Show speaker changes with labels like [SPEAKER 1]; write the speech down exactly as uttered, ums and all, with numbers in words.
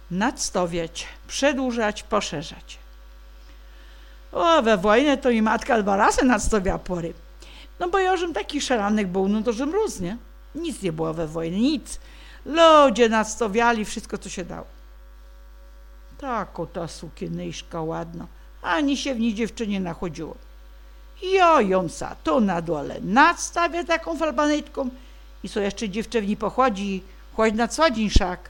[SPEAKER 1] nadstawiać, przedłużać, poszerzać. O, we wojnę to i matka dwa razy nadstawiała pory. No bo ja żem taki szaranek był, no to żem rósł, nie? Nic nie było we wojnie, nic. Ludzie nadstawiali wszystko, co się dało. Tako ta sukiennyszka ładna, ani się w niej dziewczynie nachodziło. Ja ją sa tu na dole nadstawię taką falbanetką i co jeszcze dziewczewni pochodzi, chodź na co dzień szak.